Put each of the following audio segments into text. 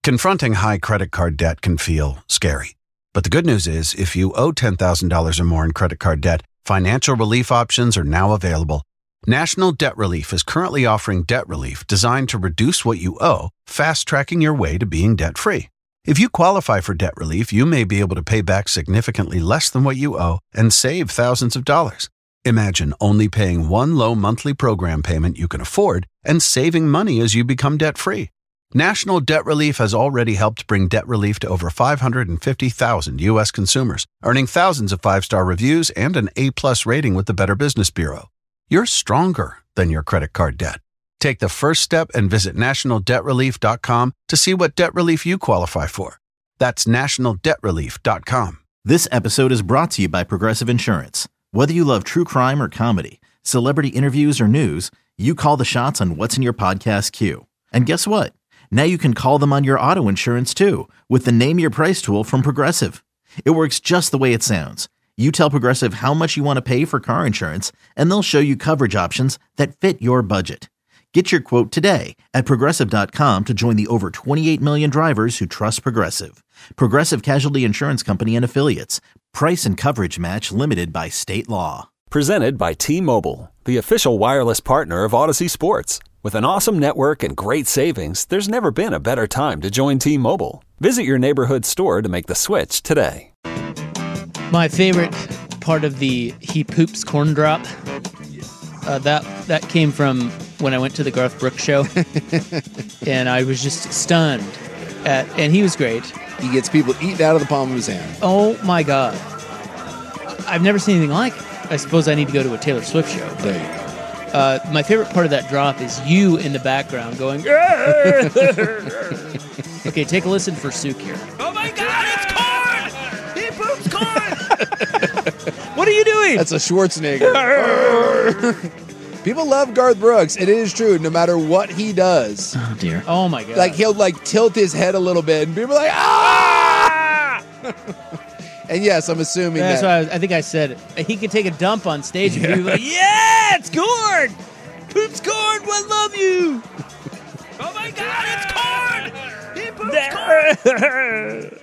Confronting high credit card debt can feel scary. But the good news is, if you owe $10,000 or more in credit card debt, financial relief options are now available. National Debt Relief is currently offering debt relief designed to reduce what you owe, fast-tracking your way to being debt-free. If you qualify for debt relief, you may be able to pay back significantly less than what you owe and save thousands of dollars. Imagine only paying one low monthly program payment you can afford and saving money as you become debt-free. National Debt Relief has already helped bring debt relief to over 550,000 U.S. consumers, earning thousands of five-star reviews and an A-plus rating with the Better Business Bureau. You're stronger than your credit card debt. Take the first step and visit nationaldebtrelief.com to see what debt relief you qualify for. That's nationaldebtrelief.com. This episode is brought to you by Progressive Insurance. Whether you love true crime or comedy, celebrity interviews or news, you call the shots on what's in your podcast queue. And guess what? Now you can call them on your auto insurance too with the Name Your Price tool from Progressive. It works just the way it sounds. You tell Progressive how much you want to pay for car insurance, and they'll show you coverage options that fit your budget. Get your quote today at Progressive.com to join the over 28 million drivers who trust Progressive. Progressive Casualty Insurance Company and Affiliates. Price and coverage match limited by state law. Presented by T-Mobile, the official wireless partner of Odyssey Sports. With an awesome network and great savings, there's never been a better time to join T-Mobile. Visit your neighborhood store to make the switch today. My favorite part of the He Poops corn drop, that came from when I went to the Garth Brooks show, and I was just stunned and he was great. He gets people eating out of the palm of his hand. Oh my God. I've never seen anything like it. I suppose I need to go to a Taylor Swift show. There you go. My favorite part of that drop is you in the background going, okay, take a listen for Sook here. Oh my God, it's corn! He poops corn! What are you doing? That's a Schwarzenegger. People love Garth Brooks, and it is true, no matter what he does. Oh, dear. Oh, my God. Like, he'll, tilt his head a little bit, and people are like, ah! And yes, I'm assuming That's why I think I said it. He could take a dump on stage and people be like, yeah, it's corn! Poops corn, I love you! Oh my God, it's corn! He poops corn!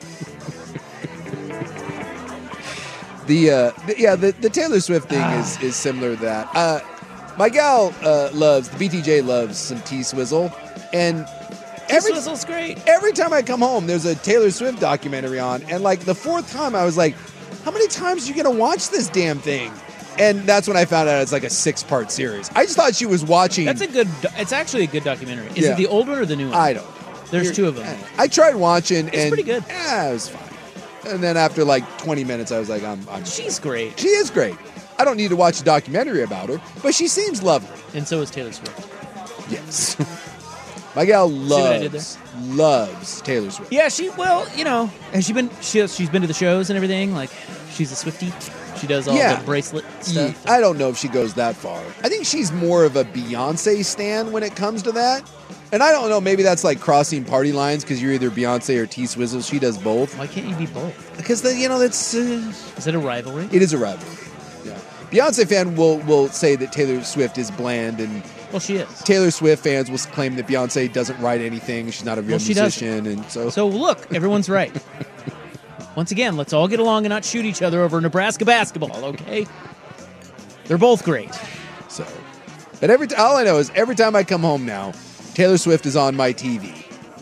The Taylor Swift thing is similar to that. My gal loves, the BTJ loves some T-Swizzle, and T-Swizzle's great. Every time I come home, there's a Taylor Swift documentary on, and the fourth time I was like, how many times are you going to watch this damn thing? And that's when I found out it's like a 6-part series. I just thought she was watching. It's actually a good documentary. Is it the old one or the new one? I don't know. There's two of them. I tried watching, and it's pretty good. Yeah, it was fine. And then after 20 minutes, I was like, she's great. She is great. I don't need to watch a documentary about her, but she seems lovely. And so is Taylor Swift. Yes. My gal loves Taylor Swift. Yeah, has she been? She's been to the shows and everything. Like, she's a Swiftie. She does all the bracelet stuff. I don't know if she goes that far. I think she's more of a Beyonce stan when it comes to that. And I don't know, maybe that's like crossing party lines because you're either Beyonce or T-Swizzle. She does both. Why can't you be both? Because that's. Is it a rivalry? It is a rivalry. Yeah. Beyonce fan will say that Taylor Swift is bland, and she is. Taylor Swift fans will claim that Beyonce doesn't write anything. She's not a real musician, and so. So look, everyone's right. Once again, let's all get along and not shoot each other over Nebraska basketball, okay? They're both great. So, but all I know is every time I come home now, Taylor Swift is on my TV.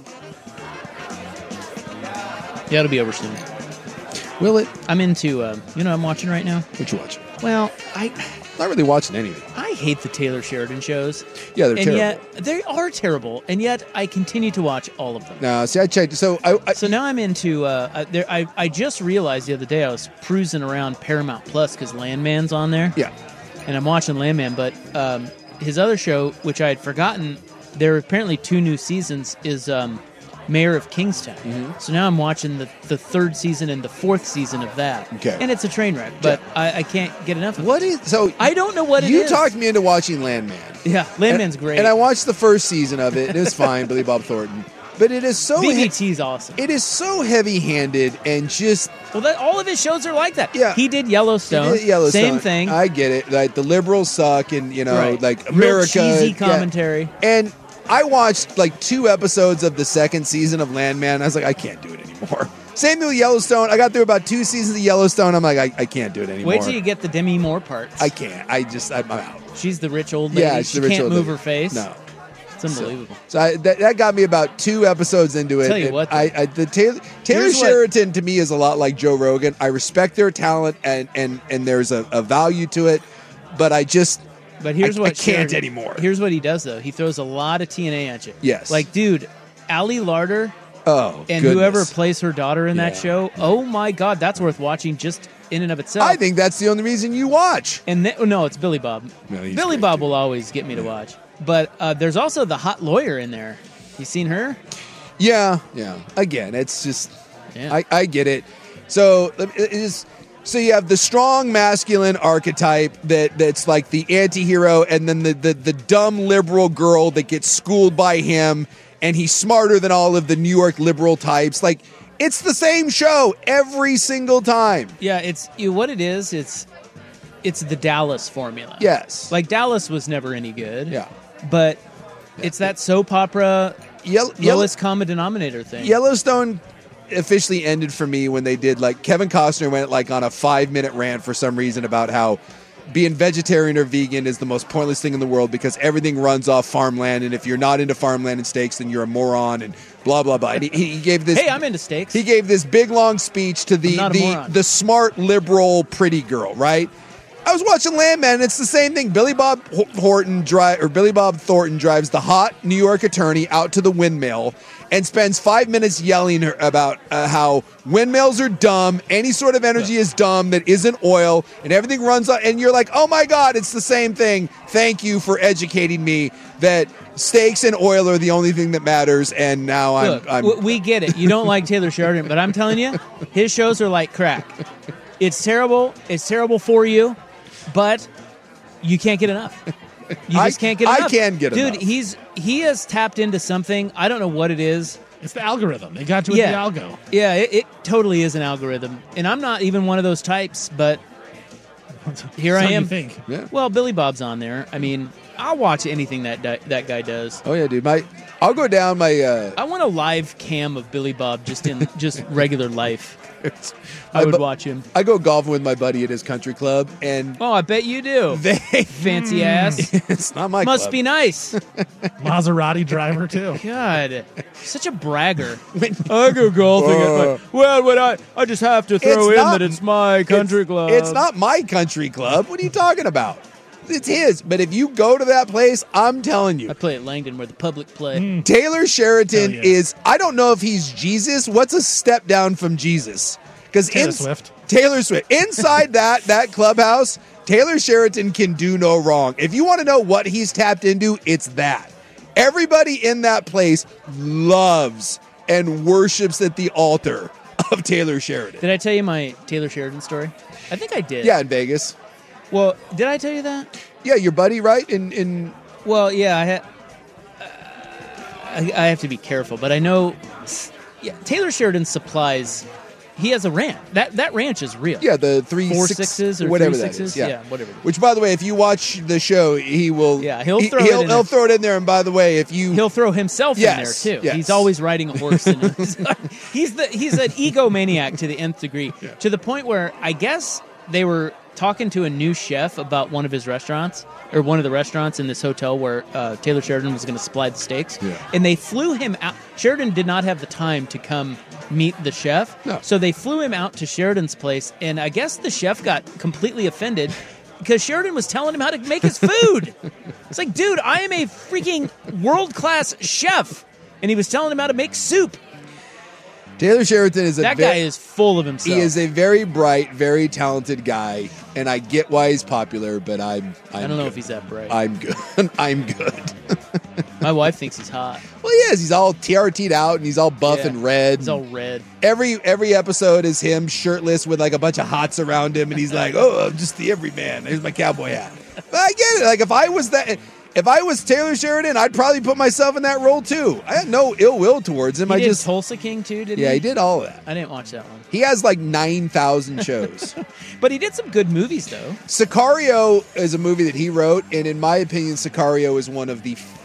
Yeah, it'll be over soon. Will it? I'm into, I'm watching right now? What you watching? Well, not really watching anything. I hate the Taylor Sheridan shows. Yeah, they're terrible. And yet, they are terrible, and yet I continue to watch all of them. No, see, I checked. So now I'm into, I just realized the other day I was cruising around Paramount Plus because Landman's on there. Yeah. And I'm watching Landman, but his other show, which I had forgotten, there are apparently 2 new seasons, is Mayor of Kingstown. Mm-hmm. So now I'm watching the 3rd season and the 4th season of that. Okay. And it's a train wreck, but I can't get enough of it. I don't know what it is. You talked me into watching Landman. Yeah, Landman's great. And I watched the 1st season of it, and it was fine, Billy Bob Thornton. But it is so... BBT's awesome. It is so heavy-handed and just... Well, all of his shows are like that. Yeah. He did Yellowstone. Same thing. I get it. Like, the liberals suck and, like, America... Real cheesy commentary. Yeah. And I watched like 2 episodes of the second season of Landman. I was like, I can't do it anymore. Same thing with Yellowstone. I got through about 2 seasons of Yellowstone. I'm like, I can't do it anymore. Wait till you get the Demi Moore parts. I can't. I'm out. She's the rich old lady. Yeah, she can't move her face. No. It's unbelievable. So that got me about 2 episodes into it. Tell you what, Taylor Sheridan to me is a lot like Joe Rogan. I respect their talent and there's a value to it, but here's what I can't anymore. Here's what he does though. He throws a lot of TNA at you. Yes. Like, dude, Ali Larder. Oh, and goodness. whoever plays her daughter in that show. Oh my God, that's worth watching just in and of itself. I think that's the only reason you watch. And no, it's Billy Bob. No, Billy Bob will always get me to watch. But there's also the hot lawyer in there. You seen her? Yeah. Again, it's just Yeah. I get it. So so you have the strong masculine archetype that's like the anti-hero, and then the dumb liberal girl that gets schooled by him, and he's smarter than all of the New York liberal types. Like, it's the same show every single time. Yeah, what it is. It's the Dallas formula. Yes. Like Dallas was never any good. Yeah. But it's that soap opera lowest common denominator thing. Yellowstone officially ended for me when they did, like, Kevin Costner went like on a 5-minute rant for some reason about how being vegetarian or vegan is the most pointless thing in the world because everything runs off farmland, and if you're not into farmland and steaks, then you're a moron, and blah blah blah. And he gave this. Hey, I'm into steaks. He gave this big long speech to the smart liberal pretty girl, right? I was watching Landman, and it's the same thing. Billy Bob Thornton drives the hot New York attorney out to the windmill and spends 5 minutes yelling about how windmills are dumb, any sort of energy is dumb that isn't oil, and everything runs on. And you're like, oh my God, it's the same thing. Thank you for educating me that steaks and oil are the only thing that matters. And now I'm we get it. You don't like Taylor Sheridan, but I'm telling you, his shows are like crack. It's terrible. It's terrible for you. But you can't get enough. You just can't get enough. I can get enough. Dude, he has tapped into something. I don't know what it is. It's the algorithm. They got you with the algo. Yeah, it totally is an algorithm. And I'm not even one of those types, but here I am. You think. Yeah. Well, Billy Bob's on there. I mean, I'll watch anything that guy does. Oh, yeah, dude. I'll go down my... I want a live cam of Billy Bob just in just regular life. I would watch him. I go golfing with my buddy at his country club, and I bet you do. Fancy ass. It's not my Must club. be nice. Maserati driver too. God, such a bragger. I go golfing. I just have to throw that it's my country club. It's not my country club. What are you talking about? It's his. But if you go to that place, I'm telling you. I play at Langdon where the public play. Taylor Sheridan is, I don't know if he's Jesus. What's a step down from Jesus? Because Taylor Swift. Inside that clubhouse, Taylor Sheridan can do no wrong. If you want to know what he's tapped into, it's that. Everybody in that place loves and worships at the altar of Taylor Sheridan. Did I tell you my Taylor Sheridan story? I think I did. Yeah, in Vegas. Well, did I tell you that? Yeah, your buddy, right? Well, yeah, I have to be careful, but I know Taylor Sheridan supplies. He has a ranch. That ranch is real. Yeah, the 4-6s or whatever 3-6s. that is. Yeah, whatever. Which, by the way, if you watch the show, he will. Yeah, he'll throw it in there. And by the way, he'll throw himself in there too. Yes. He's always riding a horse. He's an egomaniac to the nth degree, to the point where I guess they were talking to a new chef about one of his restaurants, or one of the restaurants in this hotel where Taylor Sheridan was going to supply the steaks. Yeah. And they flew him out. Sheridan did not have the time to come meet the chef. No. So they flew him out to Sheridan's place, and I guess the chef got completely offended because Sheridan was telling him how to make his food. It's like, dude, I am a freaking world-class chef. And he was telling him how to make soup. Taylor Sheridan is guy is full of himself. He is a very bright, very talented guy, and I get why he's popular, but I don't know if he's that bright. I'm good. I'm good. My wife thinks he's hot. Well, he is. He's all TRT'd out, and he's all buff and red. He's all red. Every episode is him shirtless with like a bunch of hots around him, and he's like, "Oh, I'm just the everyman. Here's my cowboy hat." But I get it. Like if I was Taylor Sheridan, I'd probably put myself in that role too. I had no ill will towards him. He did Tulsa King too, didn't he? Yeah, he did all of that. I didn't watch that one. He has like 9,000 shows. But he did some good movies though. Sicario is a movie that he wrote, and in my opinion, Sicario is one of the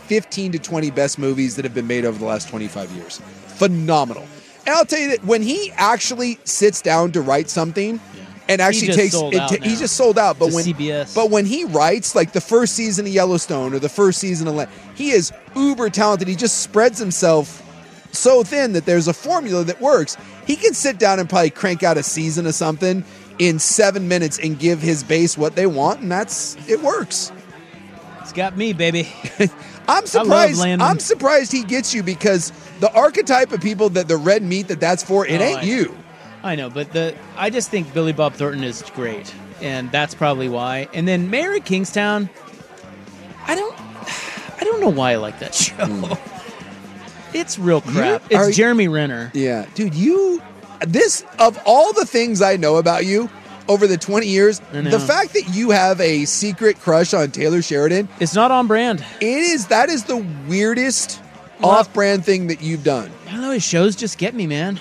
15 to 20 best movies that have been made over the last 25 years. Phenomenal. And I'll tell you that when he actually sits down to write something and actually he's just sold out. But when he writes, like the first season of Yellowstone or the first season of he is uber talented. He just spreads himself so thin that there's a formula that works. He can sit down and probably crank out a season of something in 7 minutes and give his base what they want, and it works. It's got me, baby. I'm surprised he gets you, because the archetype of people that the red meat that's for, it ain't you. I know, but I just think Billy Bob Thornton is great, and that's probably why. And then Mayor of Kingstown, I don't know why I like that show. It's real crap. It's Jeremy Renner. Yeah, dude, this of all the things I know about you over the 20 years, the fact that you have a secret crush on Taylor Sheridan, it's not on brand. That is the weirdest off-brand thing that you've done. I don't know, his shows just get me, man.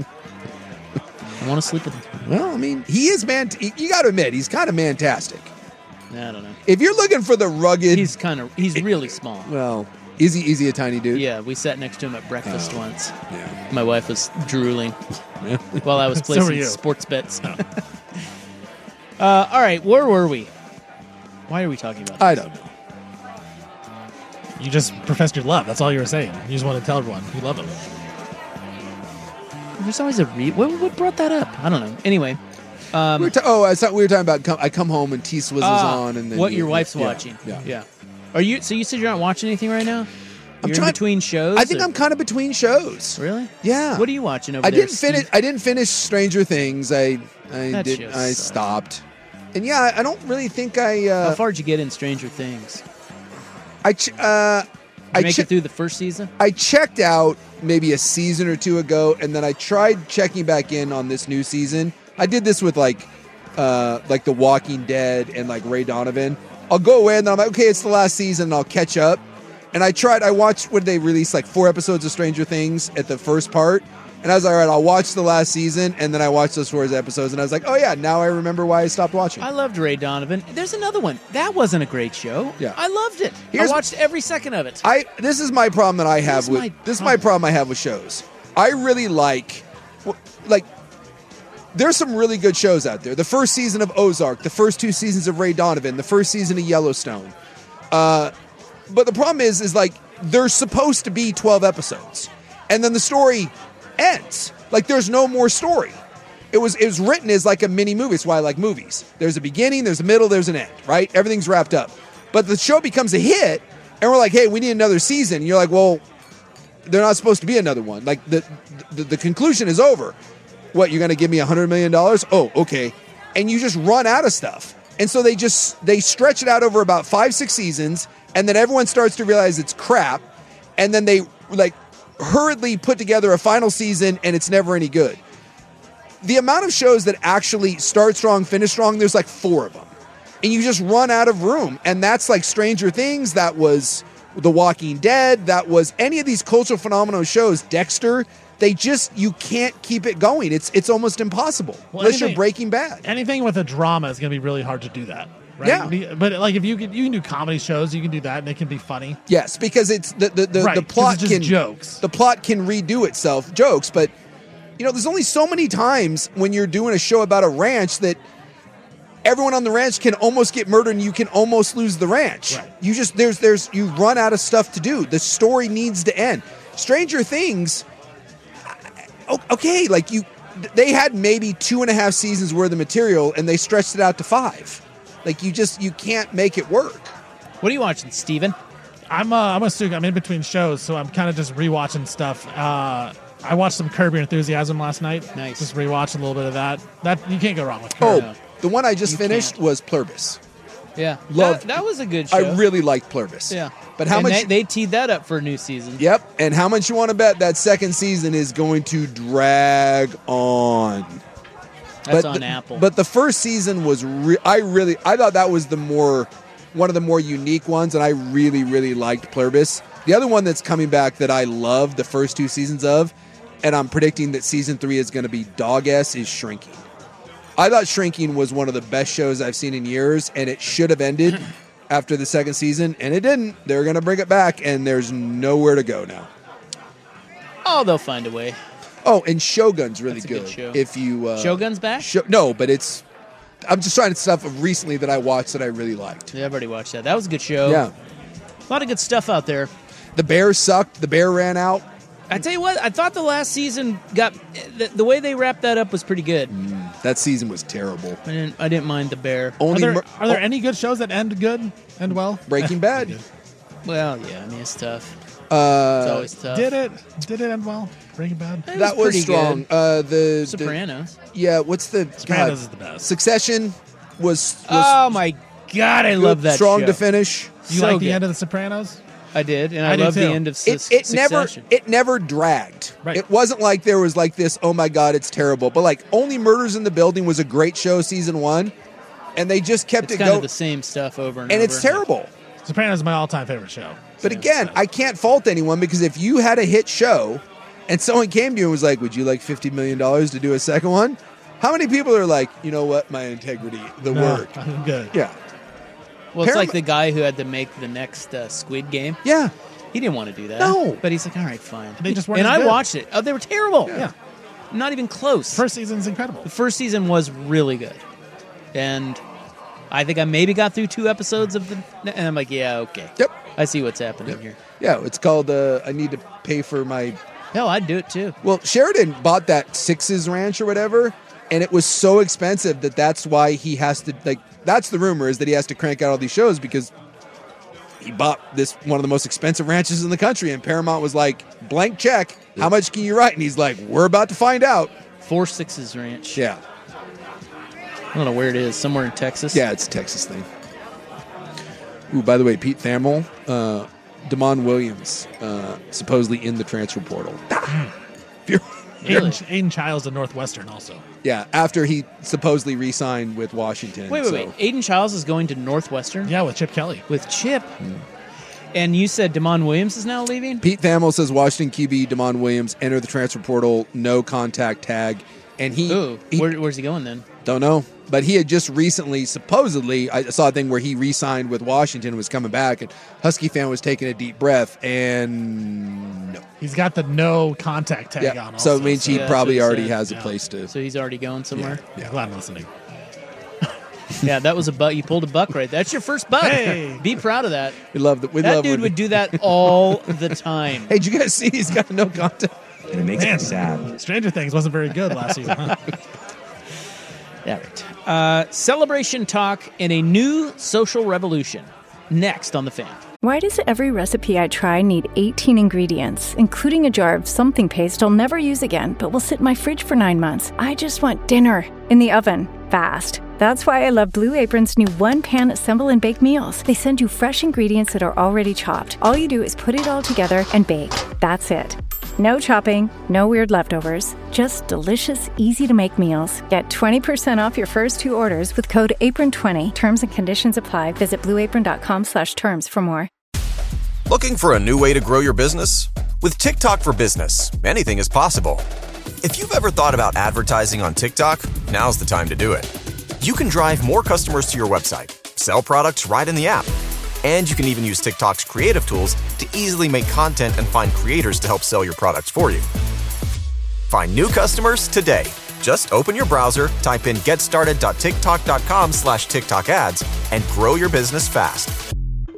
I want to sleep with him. Well, I mean, he is you got to admit, he's kind of fantastic. I don't know. If you're looking for the rugged, he's really small. Well, is he a tiny dude? Yeah, we sat next to him at breakfast once. Yeah. My wife was drooling while I was placing sports bets. All right, where were we? Why are we talking about this? I don't know. You just professed your love. That's all you were saying. You just want to tell everyone you love him. There's always a what brought that up? I don't know. Anyway. I thought we were talking about I come home and T-Swizzle's on. And then what your wife's watching. Yeah. Are you? So you said you're not watching anything right now? You're in between shows? I think I'm kind of between shows. Really? Yeah. What are you watching over there, Steve? I didn't finish Stranger Things. I stopped. And yeah, I don't really think How far did you get in Stranger Things? I make it through the first season? I checked out maybe a season or two ago, and then I tried checking back in on this new season. I did this with like The Walking Dead and like Ray Donovan. I'll go away and then I'm like, okay, it's the last season, and I'll catch up. And I watched when they released like 4 episodes of Stranger Things at the first part. And I was like, all right, I'll watch the last season. And then I watched those 4 episodes, and I was like, oh yeah, now I remember why I stopped watching. I loved Ray Donovan. There's another one. That wasn't a great show. Yeah. I loved it. I watched every second of it. This is my problem that I have with shows. I really like there's some really good shows out there. The first season of Ozark, the first 2 seasons of Ray Donovan, the first season of Yellowstone. But the problem is like there's supposed to be 12 episodes, and then the story ends. Like there's no more story. It was written as like a mini movie. It's why I like movies. There's a beginning, there's a middle, there's an end, right? Everything's wrapped up. But the show becomes a hit, and we're like, hey, we need another season. And you're like, well, they're not supposed to be another one. Like the conclusion is over. What, you're going to give me $100 million? Oh, okay. And you just run out of stuff. And so they stretch it out over about 5-6 seasons, and then everyone starts to realize it's crap, and then they like hurriedly put together a final season, and it's never any good. The amount of shows that actually start strong, finish strong, there's like 4 of them. And you just run out of room. And that's like Stranger Things, that was The Walking Dead, that was any of these cultural phenomenon shows, Dexter. You can't keep it going. It's almost impossible unless you're Breaking Bad. Anything with a drama is going to be really hard to do that. Right? Yeah, but like if you can do comedy shows, you can do that, and it can be funny. Yes, because it's the plot can jokes. The plot can redo itself, jokes. But there's only so many times when you're doing a show about a ranch that everyone on the ranch can almost get murdered, and you can almost lose the ranch. Right. You just you run out of stuff to do. The story needs to end. Stranger Things. Okay, they had maybe 2.5 seasons worth of material, and they stretched it out to 5. Like you can't make it work. What are you watching, Steven? I'm in between shows, so I'm kind of just rewatching stuff. I watched some Curb Your Enthusiasm last night. Nice. Just rewatched a little bit of that. That you can't go wrong with Curb. Oh, the one I just finished was Pluribus. Yeah, loved. That was a good show. I really liked Pluribus. Yeah, but how much they teed that up for a new season? Yep, and how much you want to bet that second season is going to drag on? That's on Apple. But the first season was I thought that was one of the more unique ones, and I really, really liked Pluribus. The other one that's coming back that I loved the first 2 seasons of, and I'm predicting that season 3 is going to be dog-ass, is Shrinking. I thought Shrinking was one of the best shows I've seen in years, and it should have ended after the second season, and it didn't. They're going to bring it back, and there's nowhere to go now. Oh, they'll find a way. Oh, and Shogun's really That's a good show. If you Shogun's back? No, but I'm just trying to stuff of recently that I watched that I really liked. Yeah, I've already watched that. That was a good show. Yeah. A lot of good stuff out there. The Bears sucked. The Bear ran out. I tell you what, I thought the last season got the way they wrapped that up was pretty good. That season was terrible. I didn't mind the Bear. Are there any good shows that end good, end well? Breaking Bad. Well, yeah, I mean it's tough. It's always tough. Did it end well? Breaking Bad. That was strong. The Sopranos. What's the Sopranos is the best. Succession was oh my God, I love that strong show. to finish. You So like the good. end of The Sopranos? I did, and I I did love the too. end of It never dragged. Right. It wasn't like there was like this, oh my God, it's terrible. But like Only Murders in the Building was a great show, season 1, and they just kept It's it kind going. of the same stuff over and And over. it's terrible. Sopranos is my all-time favorite show. But again, I can't fault anyone because if you had a hit show and someone came to you and was like, would you like $50 million to do a second one? How many people are like, you know what, my integrity, the word. I'm good. Yeah. Well, it's like the guy who had to make the next Squid Game. Yeah. He didn't want to do that. No. But he's like, all right, fine. They just weren't And as I good. watched it. Oh, they were terrible. Yeah. Not even close. First season's incredible. The first season was really good. And I think I maybe got through 2 episodes of and I'm like, yeah, okay. Yep. I see what's happening here. Yeah, it's called I Need to Pay for My... Hell, I'd do it too. Well, Sheridan bought that Sixes Ranch or whatever, and it was so expensive that's why he has to, like, that's the rumor is that he has to crank out all these shows because he bought one of the most expensive ranches in the country, and Paramount was like, blank check, how much can you write? And he's like, we're about to find out. 4 Sixes Ranch. Yeah. I don't know where it is. Somewhere in Texas. Yeah, it's a Texas thing. Ooh, by the way, Pete Thamel, Damon Williams, supposedly in the transfer portal. Really? Aiden Childs at Northwestern also. Yeah, after he supposedly re-signed with Washington. Wait. Aiden Childs is going to Northwestern? Yeah, with Chip Kelly. With Chip? And you said Damon Williams is now leaving? Pete Thamel says Washington QB Damon Williams enter the transfer portal, no contact tag. And where's he going then? Don't know. But he had just recently, supposedly, I saw a thing where he re-signed with Washington, was coming back, and Husky fan was taking a deep breath, and no. He's got the no contact tag on also. So it means he probably already has a place to... So he's already going somewhere? Yeah. Glad I'm listening. Yeah, that was a buck. You pulled a buck right there. That's your first buck. Hey. Be proud of that. That dude would do that all the time. Hey, did you guys see he's got no contact? And it makes me sad. Stranger Things wasn't very good last season, huh? Yeah, right. Celebration talk and a new social revolution. Next on The Fan. Why does every recipe I try need 18 ingredients, including a jar of something paste I'll never use again, but will sit in my fridge for 9 months? I just want dinner in the oven, fast. That's why I love Blue Apron's new one-pan assemble and bake meals. They send you fresh ingredients that are already chopped. All you do is put it all together and bake. That's it. No chopping, no weird leftovers, just delicious, easy-to-make meals. Get 20% off your first 2 orders with code APRON20. Terms and conditions apply. Visit blueapron.com/terms for more. Looking for a new way to grow your business? With TikTok for Business, anything is possible. If you've ever thought about advertising on TikTok, now's the time to do it. You can drive more customers to your website, sell products right in the app, and you can even use TikTok's creative tools to easily make content and find creators to help sell your products for you. Find new customers today. Just open your browser, type in getstarted.tiktok.com/TikTok ads, and grow your business fast.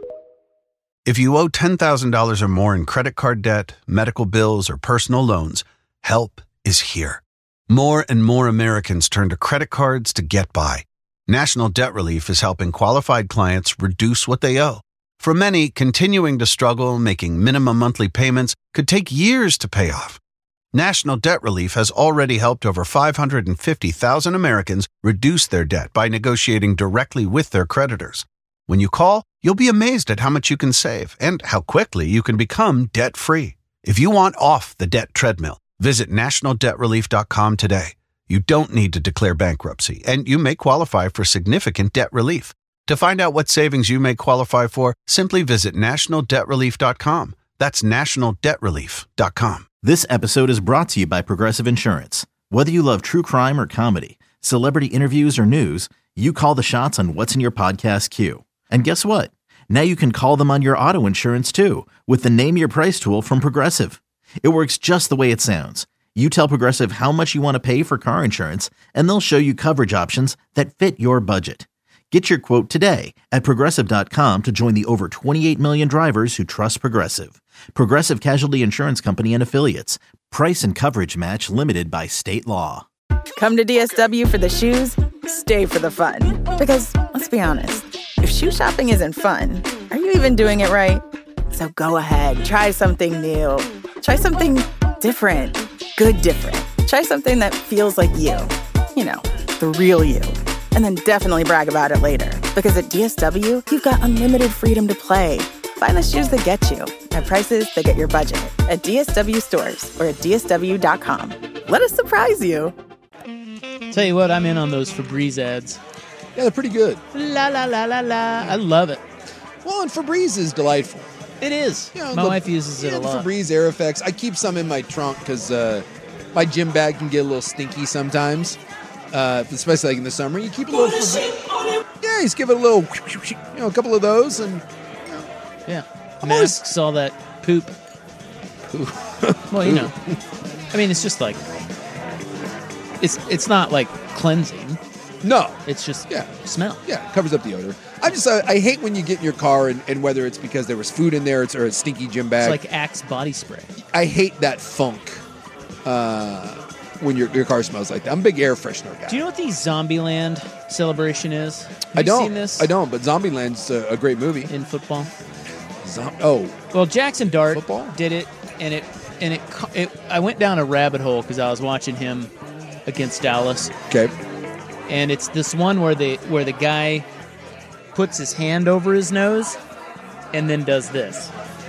If you owe $10,000 or more in credit card debt, medical bills, or personal loans, help is here. More and more Americans turn to credit cards to get by. National Debt Relief is helping qualified clients reduce what they owe. For many, continuing to struggle making minimum monthly payments could take years to pay off. National Debt Relief has already helped over 550,000 Americans reduce their debt by negotiating directly with their creditors. When you call, you'll be amazed at how much you can save and how quickly you can become debt-free. If you want off the debt treadmill, visit nationaldebtrelief.com today. You don't need to declare bankruptcy, and you may qualify for significant debt relief. To find out what savings you may qualify for, simply visit nationaldebtrelief.com. That's nationaldebtrelief.com. This episode is brought to you by Progressive Insurance. Whether you love true crime or comedy, celebrity interviews or news, you call the shots on what's in your podcast queue. And guess what? Now you can call them on your auto insurance too with the Name Your Price tool from Progressive. It works just the way it sounds. You tell Progressive how much you want to pay for car insurance, and they'll show you coverage options that fit your budget. Get your quote today at Progressive.com to join the over 28 million drivers who trust Progressive. Progressive Casualty Insurance Company and Affiliates. Price and coverage match limited by state law. Come to DSW for the shoes, stay for the fun. Because, let's be honest, if shoe shopping isn't fun, are you even doing it right? So go ahead, try something new. Try something different. Good different. Try something that feels like you. You know, the real you. And then definitely brag about it later. Because at DSW, you've got unlimited freedom to play. Find the shoes that get you at prices that get your budget at DSW stores or at DSW.com. Let us surprise you. Tell you what, I'm in on those Febreze ads. Yeah, they're pretty good. La, la, la, la, la. I love it. Well, and Febreze is delightful. It is. You know, my wife uses it a lot. The Febreze Air Effects. I keep some in my trunk because my gym bag can get a little stinky sometimes, especially like in the summer. You keep a little. Yeah, you just give it a little, a couple of those, and yeah, masks all that poop. Well, you know, I mean, it's just like it's not like cleansing. No, it's just smell. Yeah, it covers up the odor. I hate when you get in your car and whether it's because there was food in there or a stinky gym bag. It's like Axe body spray. I hate that funk when your car smells like that. I'm a big air freshener guy. Do you know what the Zombieland celebration is? I don't. Seen this? I don't, but Zombieland's a great movie. In football? Well, Jackson Dart did it, and I went down a rabbit hole because I was watching him against Dallas. Okay. And it's this one where the guy puts his hand over his nose and then does this.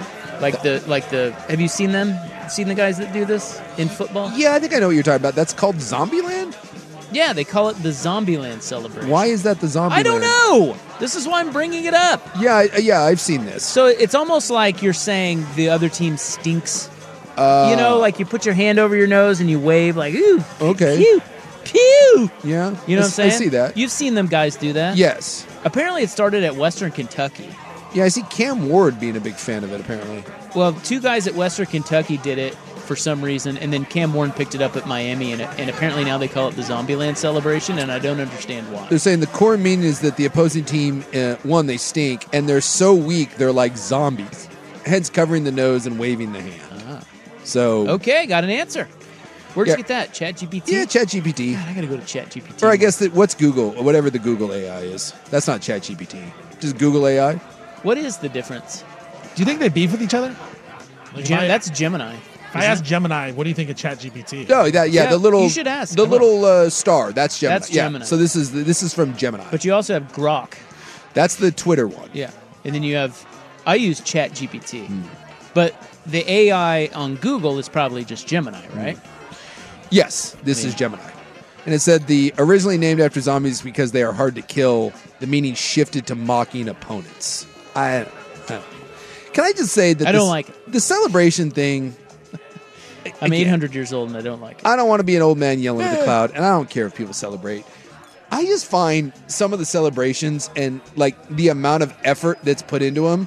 Have you seen them? Seen the guys that do this in football? Yeah, I think I know what you're talking about. That's called Zombieland? Yeah, they call it the Zombieland celebration. Why is that the Zombieland? I don't know. This is why I'm bringing it up. Yeah, I've seen this. So it's almost like you're saying the other team stinks. Like you put your hand over your nose and you wave like, ooh, okay. Pew, pew. Yeah. You know what I'm saying? I see that. You've seen them guys do that? Yes. Apparently it started at Western Kentucky. Yeah, I see Cam Ward being a big fan of it, apparently. Well, two guys at Western Kentucky did it for some reason, and then Cam Ward picked it up at Miami, and apparently now they call it the Zombieland celebration, and I don't understand why. They're saying the core meaning is that the opposing team, one, they stink, and they're so weak, they're like zombies. Heads covering the nose and waving the hand. So okay, got an answer. Where'd you get that? ChatGPT? Yeah, ChatGPT. God, I gotta go to ChatGPT. Or I guess what's Google? Whatever the Google AI is. That's not ChatGPT. Just Google AI. What is the difference? Do you think they beef with each other? That's Gemini. If I ask Gemini, what do you think of ChatGPT? No, the little. You should ask. The little star. That's Gemini. That's Gemini. Yeah. So this is from Gemini. But you also have Grok. That's the Twitter one. Yeah, and then you have. I use ChatGPT, but the AI on Google is probably just Gemini, right? Yes, this is Gemini. And it said originally named after zombies because they are hard to kill, the meaning shifted to mocking opponents. I don't know. Can I just say that I don't like it. The celebration thing. I'm 800 years old and I don't like it. I don't want to be an old man yelling at the cloud, and I don't care if people celebrate. I just find some of the celebrations and like the amount of effort that's put into them.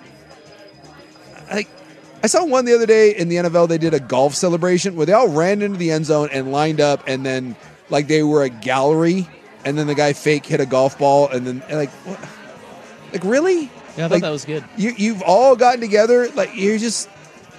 Like, I saw one the other day in the NFL. They did a golf celebration where they all ran into the end zone and lined up, and then like they were a gallery, and then the guy fake hit a golf ball, and then like, what? Like really? Yeah, I thought that was good. You've all gotten together. Like you're just.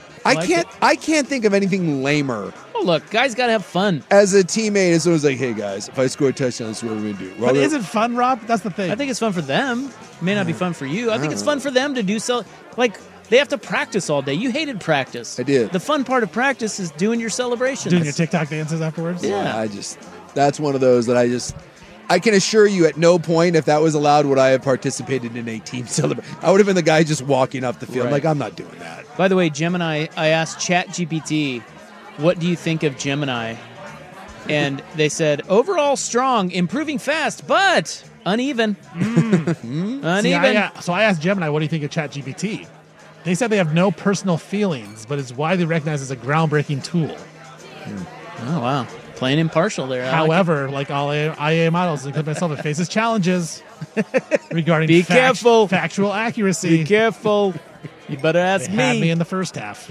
I can't think of anything lamer. Oh look, guys gotta have fun. As a teammate, it's always like, hey guys, if I score a touchdown, that's what we're gonna do. But is it fun, Rob? That's the thing. I think it's fun for them. It may not be fun for you. I think it's fun for them to do so. Like they have to practice all day. You hated practice. I did. The fun part of practice is doing your celebrations. Doing your TikTok dances afterwards? Yeah. That's one of those that I can assure you at no point, if that was allowed, would I have participated in a team celebration. I would have been the guy just walking up the field. Right. Like, I'm not doing that. By the way, Gemini, I asked ChatGPT, what do you think of Gemini? And they said, overall strong, improving fast, but uneven. Uneven. See, so I asked Gemini, what do you think of ChatGPT? They said they have no personal feelings, but is widely recognized as a groundbreaking tool. Oh, wow. Playing impartial there. However, like all IA models, including myself, it faces challenges regarding Be careful. factual accuracy. Be careful. You better ask They had me. me in the first half.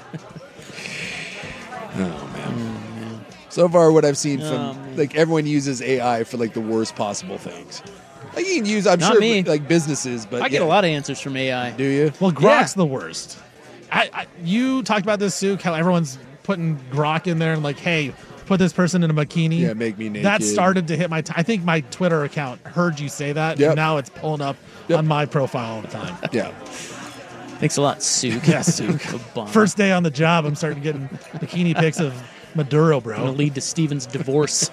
Oh man. So far, what I've seen from like everyone uses AI for like the worst possible things. Like you can use, I'm Not sure, me. like businesses, but I get a lot of answers from AI. Do you? Well, Grok's the worst. You talked about this, Suk, how everyone's putting Grok in there and like, hey, put this person in a bikini. Yeah, make me naked. That started to hit I think my Twitter account heard you say that, Yep. and now it's pulling up on my profile all the time. Yeah. Thanks a lot, Suk. Yeah, Suk. First day on the job, I'm starting getting bikini pics of Maduro, bro. Going to lead to Steven's divorce.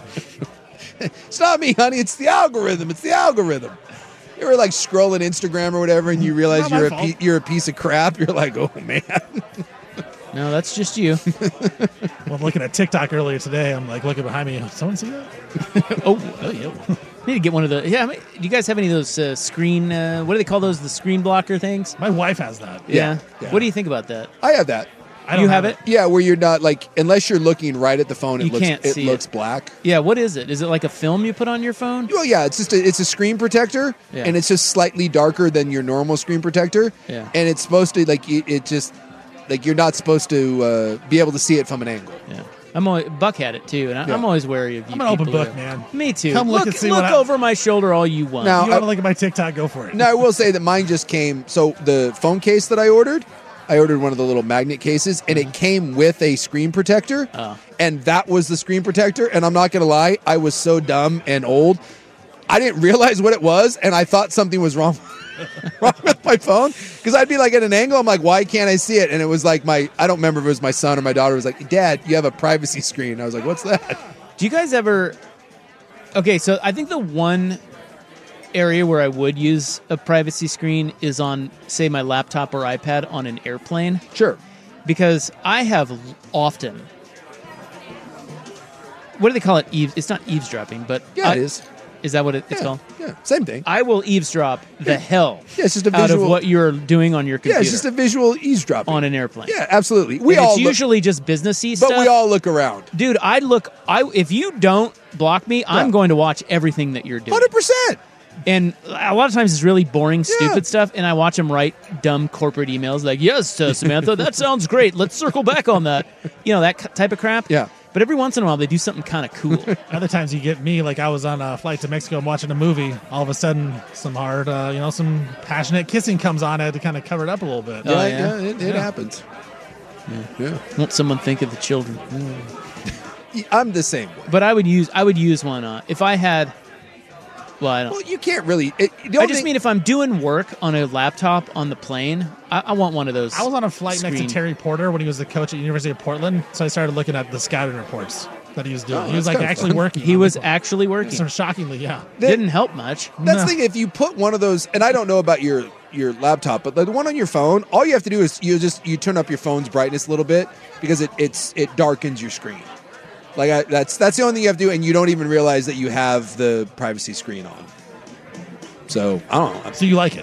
It's not me, honey. It's the algorithm. It's the algorithm. You ever like scrolling Instagram or whatever, and you realize Not my you're a piece of crap? You're like, oh man. No, that's just you. Well, I'm looking at TikTok earlier today. I'm like looking behind me. Someone see that? oh, yeah. Need to get one of the. Yeah, do you guys have any of those screen? What do they call those? The screen blocker things? My wife has that. Yeah. Yeah. What do you think about that? I have that. I don't You have it? Yeah, where you're not like, unless you're looking right at the phone, You can't see looks it. black. Yeah. What is it? Is it like a film you put on your phone? Well, yeah, it's a screen protector, Yeah. and it's just slightly darker than your normal screen protector. Yeah. And it's supposed to like it just like you're not supposed to be able to see it from an angle. Yeah. Buck had it too, and I'm always wary of you. I'm an open people book, who- man. Me too. Come look and see look what over my shoulder all you want. Now, You want to look at my TikTok? Go for it. Now I will say that mine just came. So the phone case that I ordered one of the little magnet cases, and it came with a screen protector, and that was the screen protector. And I'm not gonna lie, I was so dumb and old, I didn't realize what it was, and I thought something was wrong with my phone because I'd be like at an angle. I'm like, why can't I see it? And it was like I don't remember if it was my son or my daughter was like, Dad, you have a privacy screen. And I was like, what's that? Do you guys ever? Okay, so I think the one area where I would use a privacy screen is on, say, my laptop or iPad on an airplane. Sure. Because I have often. What do they call it? It's not eavesdropping, but Yeah, it is. Is that what it's called? Yeah, same thing. I will eavesdrop the hell Yeah, it's just a out visual. of what you're doing on your computer. Yeah, it's just a visual eavesdropping on an airplane. Yeah, absolutely. And it's usually just businessy but stuff. we all look around. Dude, if you don't block me, I'm going to watch everything that you're doing. 100%. And a lot of times it's really boring, stupid stuff, and I watch them write dumb corporate emails like, yes, Samantha, that sounds great. Let's circle back on that. You know, that type of crap. Yeah. But every once in a while, they do something kind of cool. Other times you get me, like I was on a flight to Mexico, I'm watching a movie. All of a sudden, some hard, some passionate kissing comes on. I had to kind of cover it up a little bit. It happens. Yeah. Won't someone think of the children? I'm the same way. But I would use one if I had. Well, I don't. Well, you can't really. I just mean if I'm doing work on a laptop on the plane, I want one of those. I was on a flight next to screen- Terry Porter when he was the coach at University of Portland, so I started looking at the scouting reports that he was doing. Oh, he was that's like kinda actually fun. working. He was actually working. So shockingly, yeah. Didn't help much. That's the thing. If you put one of those, and I don't know about your laptop, but the one on your phone, all you have to do is you turn up your phone's brightness a little bit because it darkens your screen. Like that's the only thing you have to do, and you don't even realize that you have the privacy screen on. So I don't know. So you like it,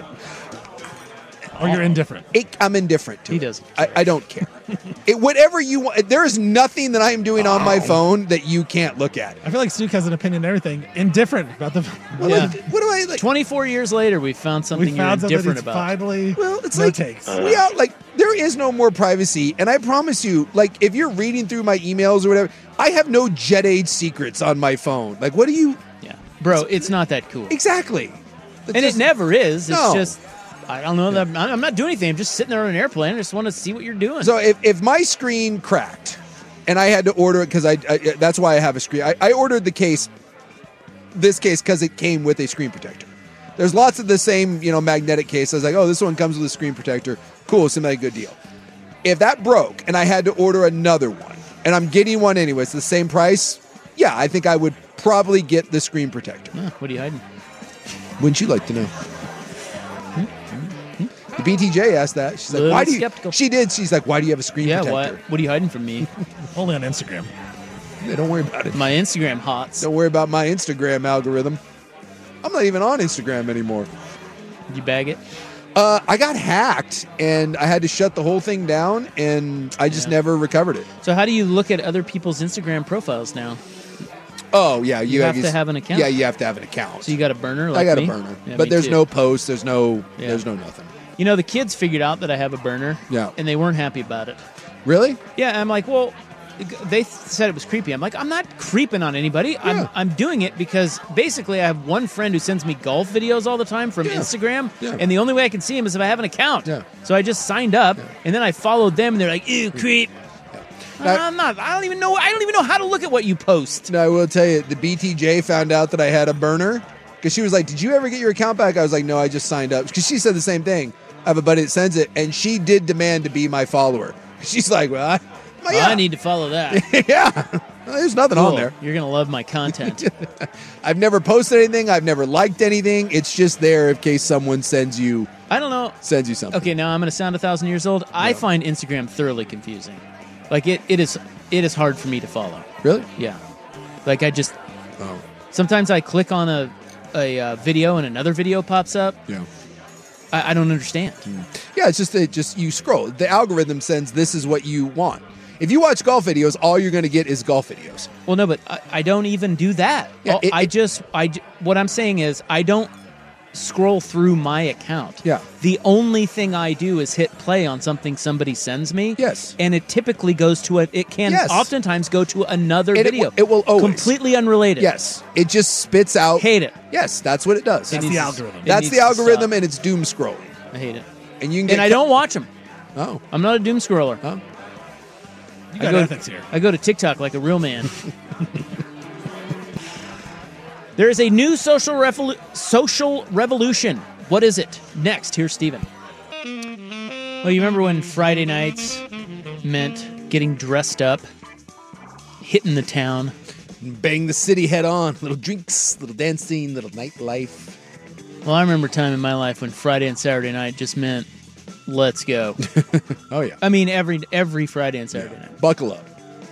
or you're indifferent? I'm indifferent to it. He doesn't. I don't care. Whatever you want. There is nothing that I am doing on my phone that you can't look at. I feel like Suk has an opinion on everything. Indifferent about the. Yeah. What do I like? 24 years later, we found something We found you're something indifferent that's about. finally. Well, it's no like takes. there is no more privacy, and I promise you, like if you're reading through my emails or whatever, I have no jet age secrets on my phone. Like, what do you? Yeah, bro, it's not that cool. Exactly. And it never is. It's No. just, I don't know. That I'm not doing anything. I'm just sitting there on an airplane. I just want to see what you're doing. So if my screen cracked, and I had to order it because I that's why I have a screen. I ordered this case because it came with a screen protector. There's lots of the same magnetic case. I was like, oh, this one comes with a screen protector. Cool, seemed like a good deal. If that broke and I had to order another one, and I'm getting one anyway, it's the same price. Yeah, I think I would probably get the screen protector. What are you hiding? Wouldn't you like to know? The BTJ asked that. She's like, Little why do you? skeptical. She did. She's like, why do you have a screen Yeah, protector? what are you hiding from me? Only on Instagram. Yeah, don't worry about it. My Instagram hots. Don't worry about my Instagram algorithm. I'm not even on Instagram anymore. Did you bag it? I got hacked, and I had to shut the whole thing down, and I just never recovered it. So how do you look at other people's Instagram profiles now? Oh, yeah. You have to have an account? Yeah, you have to have an account. So you got a burner like I got me? a burner. Yeah, but me there's too. no posts. There's no nothing. You know, the kids figured out that I have a burner, Yeah. and they weren't happy about it. Really? Yeah, I'm like, well, they said it was creepy. I'm like, I'm not creeping on anybody. Yeah. I'm doing it because basically I have one friend who sends me golf videos all the time from Instagram, and the only way I can see him is if I have an account. Yeah. So I just signed up, and then I followed them, and they're like, ew, creep. I'm not. I don't even know how to look at what you post. No, I will tell you, the BTJ found out that I had a burner because she was like, "Did you ever get your account back?" I was like, "No, I just signed up." Because she said the same thing. I have a buddy that sends it, and she did demand to be my follower. She's like, "Well, I need to follow that." Yeah, there's nothing on there. You're gonna love my content. I've never posted anything. I've never liked anything. It's just there in case someone sends you. I don't know. Sends you something. Okay, now I'm gonna sound 1,000 years old. I find Instagram thoroughly confusing. Like it is hard for me to follow. Really? Yeah. Like I just. Oh. Sometimes I click on a video and another video pops up. Yeah. I don't understand. Yeah, it's just you scroll. The algorithm sends this is what you want. If you watch golf videos, all you're going to get is golf videos. Well, no, but I don't even do that. Yeah, what I'm saying is I don't scroll through my account. Yeah. The only thing I do is hit play on something somebody sends me. Yes. And it typically goes to oftentimes go to another And video. it will always. Completely unrelated. Yes. It just spits out. Hate it. Yes, that's what it does. That's the algorithm. That's the algorithm, and it's doom scrolling. I hate it. And you can get I don't watch them. Oh. I'm not a doom scroller. Oh. You got ethics here. I go to TikTok like a real man. There is a new social revolution. What is it? Next, here's Steven. Well, you remember when Friday nights meant getting dressed up, hitting the town, bang the city head on, little drinks, little dancing, little nightlife. Well, I remember a time in my life when Friday and Saturday night just meant let's go. Oh yeah. I mean every Friday and Saturday night. Buckle up.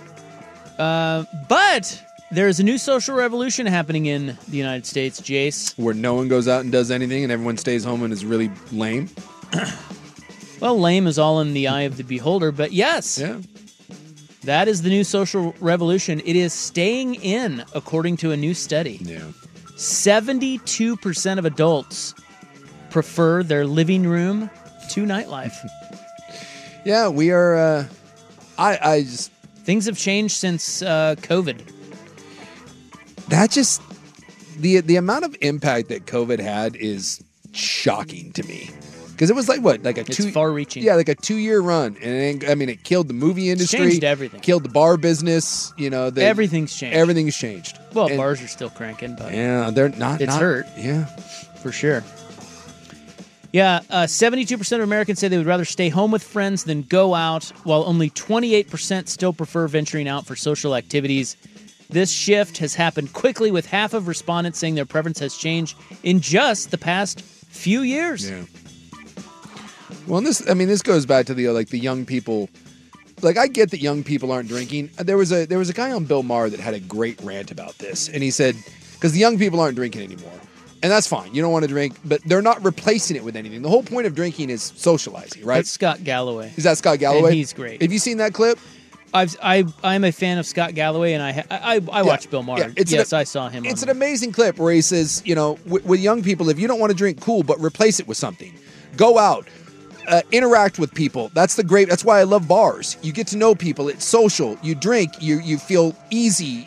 But there's a new social revolution happening in the United States, Jace. Where no one goes out and does anything and everyone stays home and is really lame. Well, lame is all in the eye of the beholder, but yes. Yeah. That is the new social revolution. It is staying in, according to a new study. Yeah. 72% of adults prefer their living room to nightlife. Yeah, we are. I just things have changed since COVID. That just the amount of impact that COVID had is shocking to me. Because it was it's far-reaching. Yeah, like a 2-year run, and it killed the movie industry, changed everything, killed the bar business. Everything's changed. Everything's changed. Well, bars are still cranking, but yeah, they're not. It's hurt. Yeah, for sure. Yeah, 72% of Americans say they would rather stay home with friends than go out, while only 28% still prefer venturing out for social activities. This shift has happened quickly, with half of respondents saying their preference has changed in just the past few years. Yeah. Well, this goes back to the young people. Like, I get that young people aren't drinking. There was a guy on Bill Maher that had a great rant about this, and he said, because the young people aren't drinking anymore. And that's fine. You don't want to drink, but they're not replacing it with anything. The whole point of drinking is socializing, right? That's Scott Galloway. Is that Scott Galloway? And he's great. Have you seen that clip? I'm a fan of Scott Galloway, and I watch Bill Maher. Yeah, I saw him. It's an amazing clip where he says, with young people, if you don't want to drink, cool, but replace it with something. Go out. Interact with people. That's why I love bars. You get to know people. It's social. You drink. You feel easy.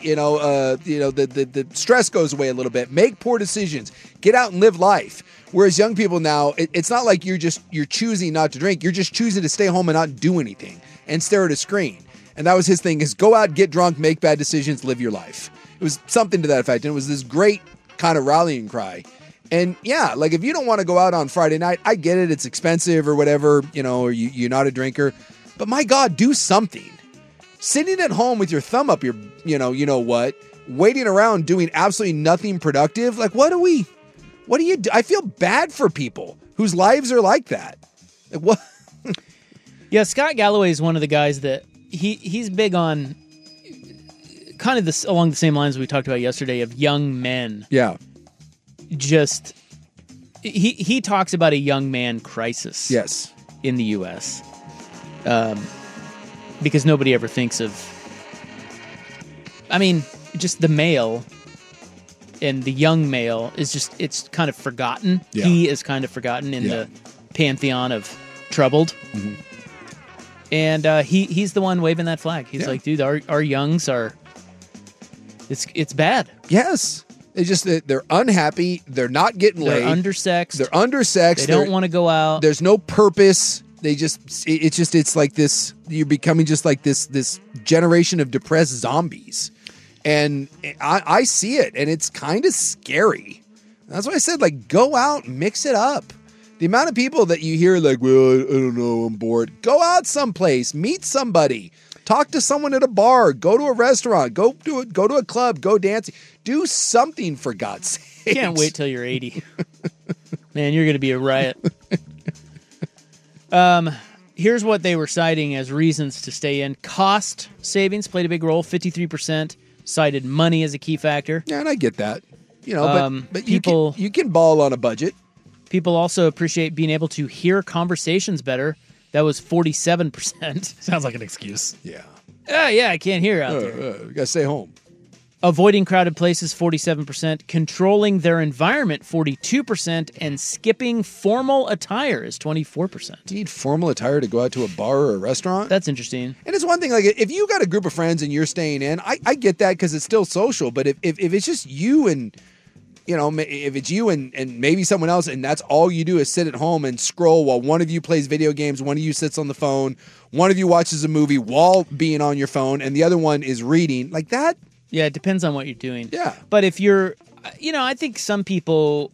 The stress goes away a little bit. Make poor decisions. Get out and live life. Whereas young people now, it's not like you're choosing not to drink. You're just choosing to stay home and not do anything and stare at a screen. And that was his thing: is go out, get drunk, make bad decisions, live your life. It was something to that effect, and it was this great kind of rallying cry. And yeah, like if you don't want to go out on Friday night, I get it. It's expensive or whatever, or you're not a drinker. But my God, do something. Sitting at home with your thumb up your, waiting around doing absolutely nothing productive. Like, what do you do? I feel bad for people whose lives are like that. Like, what? Yeah, Scott Galloway is one of the guys that he's big on kind of along the same lines we talked about yesterday of young men. Yeah. Just he talks about a young man crisis. Yes. In the U.S. Because nobody ever thinks of. I mean, just the male and the young male is just, it's kind of forgotten. Yeah. He is kind of forgotten in the pantheon of troubled. Mm-hmm. And he's the one waving that flag. He's like, dude, our youngs are, it's bad. Yes. It's just that they're unhappy. They're not getting laid. They're undersexed. They're undersexed. They don't want to go out. There's no purpose. They just, it's like this, you're becoming just like this generation of depressed zombies. And I see it, and it's kind of scary. That's why I said, like, go out, mix it up. The amount of people that you hear, like, well, I don't know, I'm bored. Go out someplace, meet somebody, talk to someone at a bar, go to a restaurant, go to a club, go dancing. Do something, for God's sake. Can't wait till you're 80. Man, you're going to be a riot. Here's what they were citing as reasons to stay in. Cost savings played a big role, 53%. Cited money as a key factor. Yeah, and I get that. You know, but people, you can ball on a budget. People also appreciate being able to hear conversations better. That was 47%. Sounds like an excuse. Yeah. Yeah, I can't hear out there. You gotta stay home. Avoiding crowded places, 47%. Controlling their environment, 42%. And skipping formal attire is 24%. Do you need formal attire to go out to a bar or a restaurant? That's interesting. And it's one thing, like, if you got a group of friends and you're staying in, I get that because it's still social. But if it's just you and, you know, if it's you and maybe someone else, and that's all you do is sit at home and scroll while one of you plays video games, one of you sits on the phone, one of you watches a movie while being on your phone, and the other one is reading, like that. Yeah, it depends on what you're doing. Yeah. But if you're, you know, I think some people,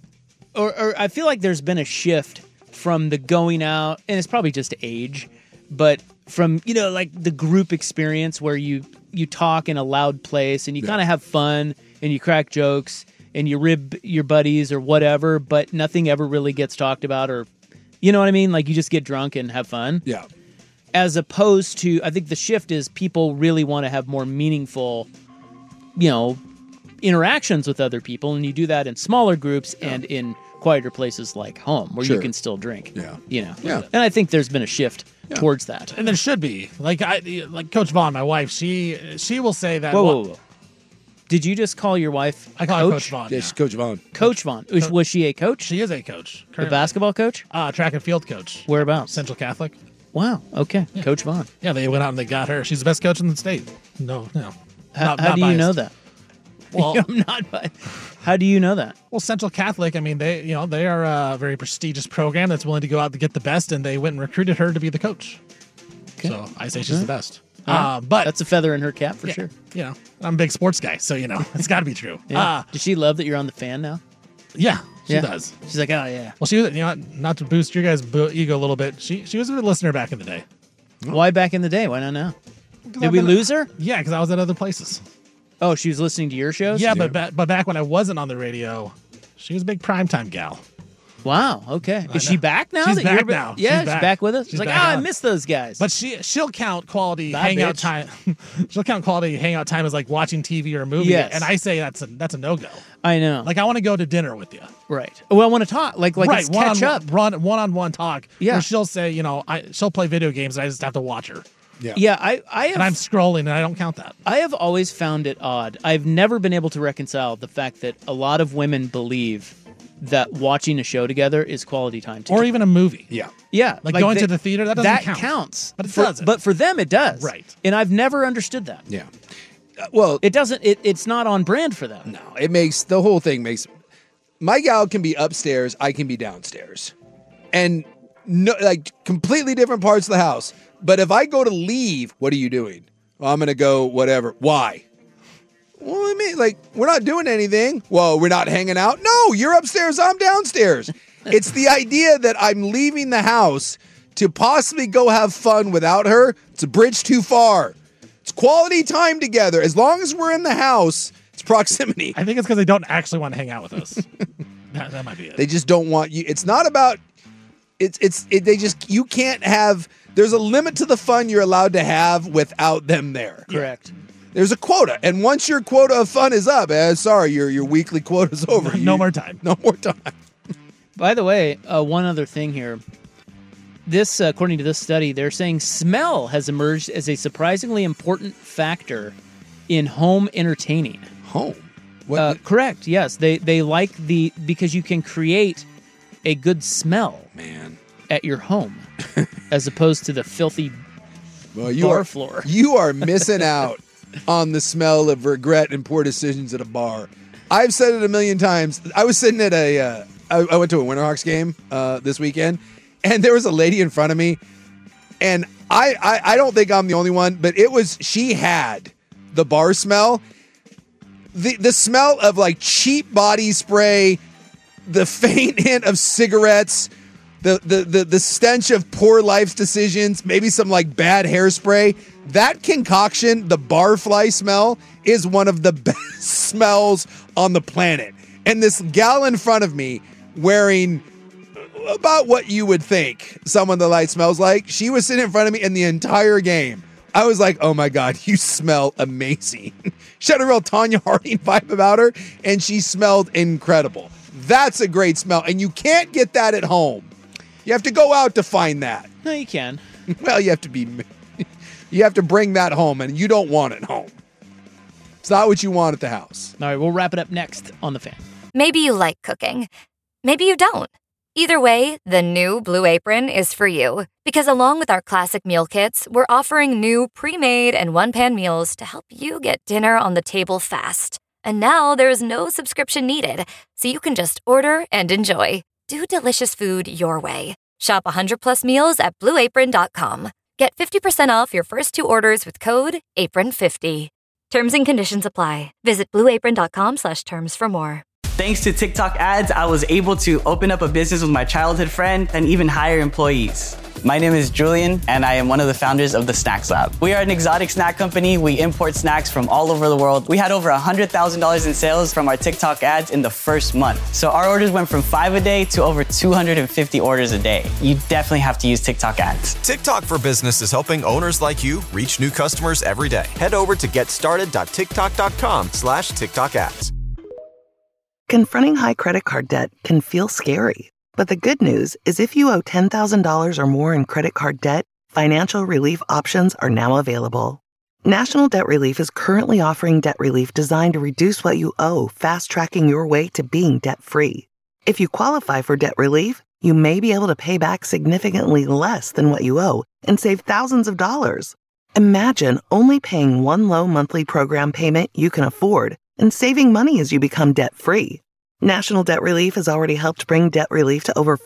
or I feel like there's been a shift from the going out, and it's probably just age, but from, you know, like the group experience where you talk in a loud place and you kind of have fun and you crack jokes and you rib your buddies or whatever, but nothing ever really gets talked about, or, you know what I mean? Like, you just get drunk and have fun. Yeah. As opposed to, I think the shift is people really want to have more meaningful, you know, interactions with other people, and you do that in smaller groups and in quieter places like home where you can still drink. Yeah. You know. Yeah. And I think there's been a shift towards that. And there should be. Like Coach Vaughn, my wife, she will say that. Whoa. Did you just call your wife I call her Coach Vaughn. Yeah, she's Coach Vaughn. Coach Vaughn. Was she a coach? She is a coach. A basketball coach? Track and field coach. Whereabouts? Central Catholic. Wow. Okay. Yeah. Coach Vaughn. Yeah, they went out and they got her. She's the best coach in the state. No. How do you know that? Well, I'm not. How do you know that? Well, Central Catholic, I mean, they are a very prestigious program that's willing to go out to get the best, and they went and recruited her to be the coach. Okay. So I say she's the best. But that's a feather in her cap for sure. You know, I'm a big sports guy, so you know it's got to be true. Yeah. Does she love that you're on the fan now? Yeah, she does. She's like, oh yeah. Well, she was, you know, not to boost your guys' ego a little bit. She was a good listener back in the day. Why back in the day? Why not now? Did we lose her? Yeah, because I was at other places. Oh, she was listening to your shows? Yeah, but back when I wasn't on the radio, she was a big primetime gal. Wow, okay. Is she back now? She's back now. Yeah, she's back with us? She's like, I miss those guys. But she'll count quality hangout time. She'll count quality hangout time as like watching TV or a movie. Yes. And I say that's a no-go. I know. Like, I want to go to dinner with you. Right. Well, I want to talk. Like let's catch up. One-on-one talk. Yeah. Where she'll say, you know, she'll play video games and I just have to watch her. Yeah, I have, and I'm scrolling and I don't count that. I have always found it odd. I've never been able to reconcile the fact that a lot of women believe that watching a show together is quality time together. Or even a movie. Yeah. Yeah. Like going to the theater, that doesn't count. That counts. But it doesn't. But for them, it does. Right. And I've never understood that. Yeah. Well, it doesn't. It's not on brand for them. No, it makes the whole thing makes. My gal can be upstairs, I can be downstairs, and no, like completely different parts of the house. But if I go to leave, what are you doing? Well, I'm gonna go whatever. Why? Well, I mean, like, we're not doing anything. Well, we're not hanging out. No, you're upstairs, I'm downstairs. It's the idea that I'm leaving the house to possibly go have fun without her. It's a bridge too far. It's quality time together. As long as we're in the house, it's proximity. I think it's because they don't actually want to hang out with us. that might be it. They just don't want you. It's not about. They just, you can't have. There's a limit to the fun you're allowed to have without them there. Correct. There's a quota, and once your quota of fun is up, sorry, your weekly quota's over. No more time. No more time. By the way, one other thing here. This, according to this study, they're saying smell has emerged as a surprisingly important factor in home entertaining. Home? Correct, yes. They like because you can create a good smell at your home as opposed to the filthy bar floor. You are missing out on the smell of regret and poor decisions at a bar. I've said it a million times. I was sitting at I went to a Winterhawks game this weekend, and there was a lady in front of me, and I don't think I'm the only one, but she had the bar smell. The smell of like cheap body spray, the faint hint of cigarettes, the stench of poor life decisions, maybe some like bad hairspray. That concoction, the barfly smell, is one of the best smells on the planet. And this gal in front of me wearing about what you would think someone the light smells like, she was sitting in front of me and the entire game I was like, oh my God, you smell amazing. She had a real Tonya Harding vibe about her, and she smelled incredible. That's a great smell, and you can't get that at home. You have to go out to find that. No, you can. Well, you have to bring that home, and you don't want it home. It's not what you want at the house. All right, we'll wrap it up next on The Fan. Maybe you like cooking. Maybe you don't. Either way, the new Blue Apron is for you. Because along with our classic meal kits, we're offering new pre-made and one-pan meals to help you get dinner on the table fast. And now there's no subscription needed, so you can just order and enjoy. Do delicious food your way. Shop 100+ meals at BlueApron.com. Get 50% off your first 2 orders with code APRON50. Terms and conditions apply. Visit BlueApron.com/terms for more. Thanks to TikTok ads, I was able to open up a business with my childhood friend and even hire employees. My name is Julian, and I am one of the founders of the Snacks Lab. We are an exotic snack company. We import snacks from all over the world. We had over $100,000 in sales from our TikTok ads in the first month. So our orders went from 5 a day to over 250 orders a day. You definitely have to use TikTok ads. TikTok for Business is helping owners like you reach new customers every day. Head over to getstarted.tiktok.com/TikTok ads. Confronting high credit card debt can feel scary. But the good news is if you owe $10,000 or more in credit card debt, financial relief options are now available. National Debt Relief is currently offering debt relief designed to reduce what you owe, fast-tracking your way to being debt-free. If you qualify for debt relief, you may be able to pay back significantly less than what you owe and save thousands of dollars. Imagine only paying one low monthly program payment you can afford and saving money as you become debt-free. National Debt Relief has already helped bring debt relief to over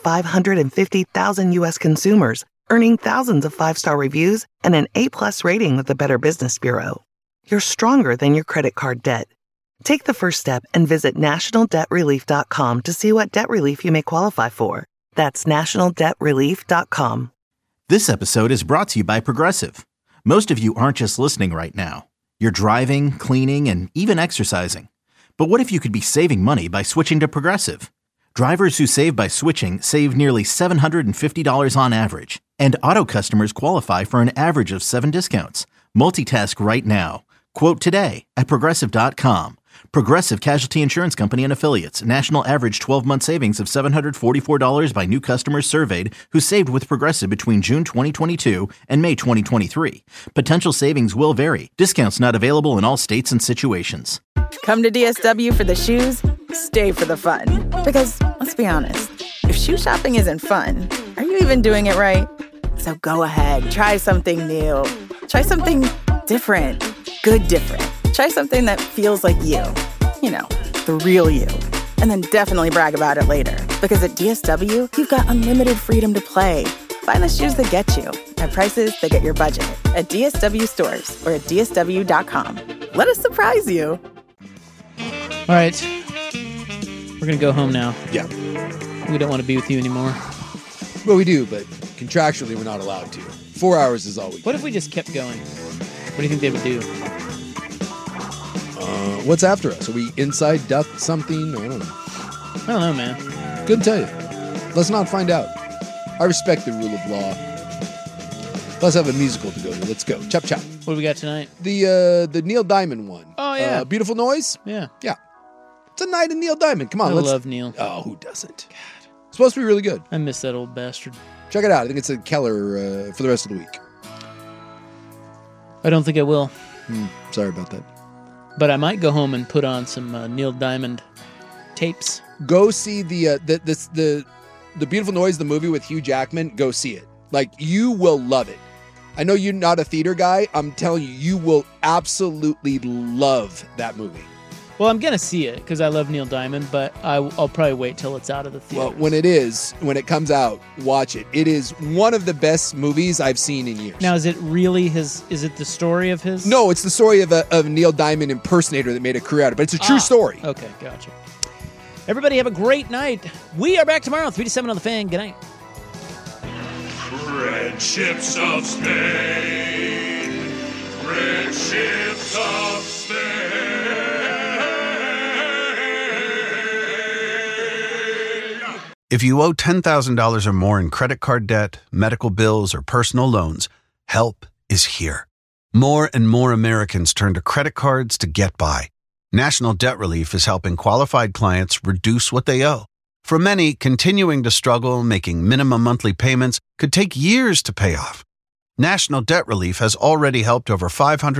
550,000 U.S. consumers, earning thousands of 5-star reviews and an A+ rating with the Better Business Bureau. You're stronger than your credit card debt. Take the first step and visit nationaldebtrelief.com to see what debt relief you may qualify for. That's nationaldebtrelief.com. This episode is brought to you by Progressive. Most of you aren't just listening right now. You're driving, cleaning, and even exercising. But what if you could be saving money by switching to Progressive? Drivers who save by switching save nearly $750 on average. And auto customers qualify for an average of 7 discounts. Multitask right now. Quote today at Progressive.com. Progressive Casualty Insurance Company and Affiliates. National average 12-month savings of $744 by new customers surveyed who saved with Progressive between June 2022 and May 2023. Potential savings will vary. Discounts not available in all states and situations. Come to DSW for the shoes, stay for the fun. Because, let's be honest, if shoe shopping isn't fun, are you even doing it right? So go ahead, try something new. Try something different. Good different. Try something that feels like you. You know, the real you. And then definitely brag about it later. Because at DSW, you've got unlimited freedom to play. Find the shoes that get you at prices that get your budget at DSW stores or at DSW.com. Let us surprise you. All right. We're going to go home now. Yeah. We don't want to be with you anymore. Well, we do, but contractually we're not allowed to. 4 hours is all we What if we just kept going? What do you think they would do? What's after us? Are we inside duck something? I don't know. I don't know, man. Couldn't tell you. Let's not find out. I respect the rule of law. Let's have a musical to go to. Let's go. Chop chop. What do we got tonight? The Neil Diamond one. Oh, yeah. Beautiful Noise? Yeah. Yeah. It's a night of Neil Diamond. Come on. I love Neil. Oh, who doesn't? God. It's supposed to be really good. I miss that old bastard. Check it out. I think it's a Keller for the rest of the week. I don't think I will. Sorry about that. But I might go home and put on some Neil Diamond tapes. Go see the Beautiful Noise, the movie with Hugh Jackman. Go see it. Like, you will love it. I know you're not a theater guy. I'm telling you, you will absolutely love that movie. Well, I'm going to see it because I love Neil Diamond, but I'll probably wait till it's out of the theater. Well, when it comes out, watch it. It is one of the best movies I've seen in years. Now, is it really is it the story of his? No, it's the story of a Neil Diamond impersonator that made a career out of it, but it's a true story. Okay, gotcha. Everybody have a great night. We are back tomorrow, 3 to 7 on The Fan. Good night. Red ships of Spain. Red ships of Spain. If you owe $10,000 or more in credit card debt, medical bills, or personal loans, help is here. More and more Americans turn to credit cards to get by. National Debt Relief is helping qualified clients reduce what they owe. For many, continuing to struggle making minimum monthly payments could take years to pay off. National Debt Relief has already helped over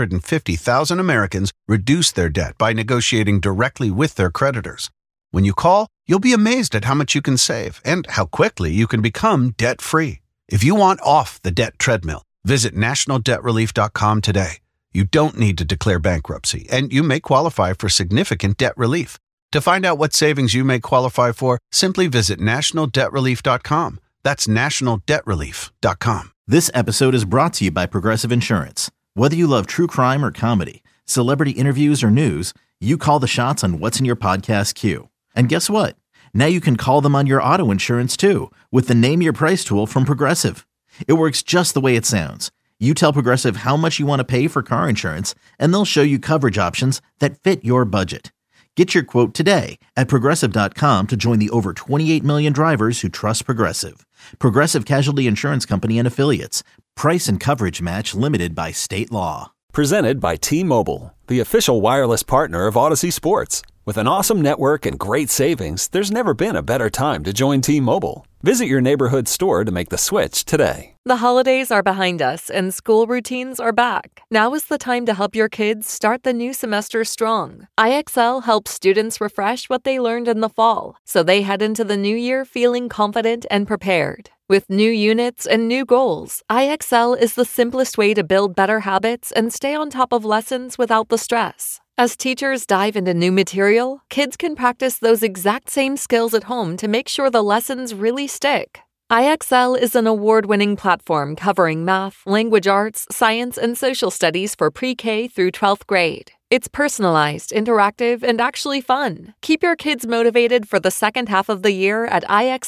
550,000 Americans reduce their debt by negotiating directly with their creditors. When you call, you'll be amazed at how much you can save and how quickly you can become debt-free. If you want off the debt treadmill, visit nationaldebtrelief.com today. You don't need to declare bankruptcy, and you may qualify for significant debt relief. To find out what savings you may qualify for, simply visit nationaldebtrelief.com. That's nationaldebtrelief.com. This episode is brought to you by Progressive Insurance. Whether you love true crime or comedy, celebrity interviews or news, you call the shots on what's in your podcast queue. And guess what? Now you can call them on your auto insurance too with the Name Your Price tool from Progressive. It works just the way it sounds. You tell Progressive how much you want to pay for car insurance, and they'll show you coverage options that fit your budget. Get your quote today at Progressive.com to join the over 28 million drivers who trust Progressive. Progressive Casualty Insurance Company and Affiliates. Price and coverage match limited by state law. Presented by T-Mobile, the official wireless partner of Odyssey Sports. With an awesome network and great savings, there's never been a better time to join T-Mobile. Visit your neighborhood store to make the switch today. The holidays are behind us and school routines are back. Now is the time to help your kids start the new semester strong. IXL helps students refresh what they learned in the fall, so they head into the new year feeling confident and prepared. With new units and new goals, IXL is the simplest way to build better habits and stay on top of lessons without the stress. As teachers dive into new material, kids can practice those exact same skills at home to make sure the lessons really stick. IXL is an award-winning platform covering math, language arts, science, and social studies for pre-K through 12th grade. It's personalized, interactive, and actually fun. Keep your kids motivated for the second half of the year at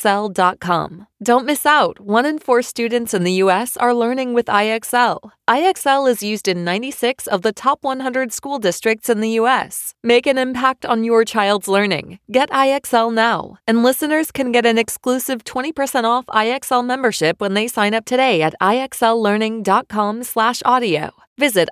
IXL.com. Don't miss out. 1 in 4 students in the U.S. are learning with IXL. IXL is used in 96 of the top 100 school districts in the U.S. Make an impact on your child's learning. Get IXL now. And listeners can get an exclusive 20% off IXL membership when they sign up today at IXLlearning.com/audio. Visit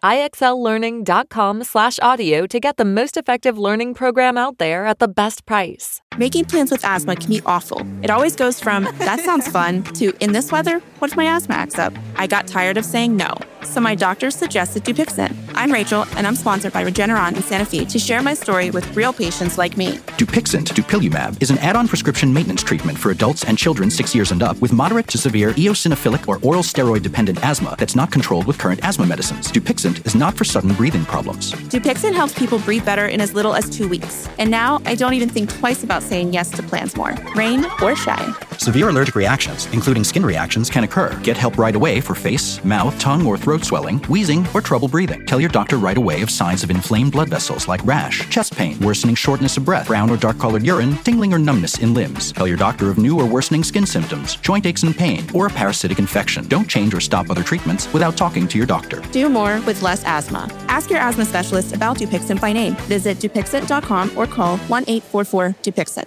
IXLlearning.com/audio to get the most effective learning program out there at the best price. Making plans with asthma can be awful. It always goes from, that sounds fun, to, in this weather, what if my asthma acts up? I got tired of saying no, so my doctor suggested Dupixent. I'm Rachel, and I'm sponsored by Regeneron in Santa Fe to share my story with real patients like me. Dupixent, dupilumab, is an add-on prescription maintenance treatment for adults and children 6 years and up with moderate to severe eosinophilic or oral steroid-dependent asthma that's not controlled with current asthma medicines. Dupixent is not for sudden breathing problems. Dupixent helps people breathe better in as little as 2 weeks. And now I don't even think twice about saying yes to plans more, rain or shine. Severe allergic reactions, including skin reactions, can occur. Get help right away for face, mouth, tongue, or throat swelling, wheezing, or trouble breathing. Tell your doctor right away of signs of inflamed blood vessels like rash, chest pain, worsening shortness of breath, brown or dark-colored urine, tingling or numbness in limbs. Tell your doctor of new or worsening skin symptoms, joint aches and pain, or a parasitic infection. Don't change or stop other treatments without talking to your doctor. Do more with less asthma. Ask your asthma specialist about Dupixent by name. Visit Dupixent.com or call 1-844-DUPIXENT.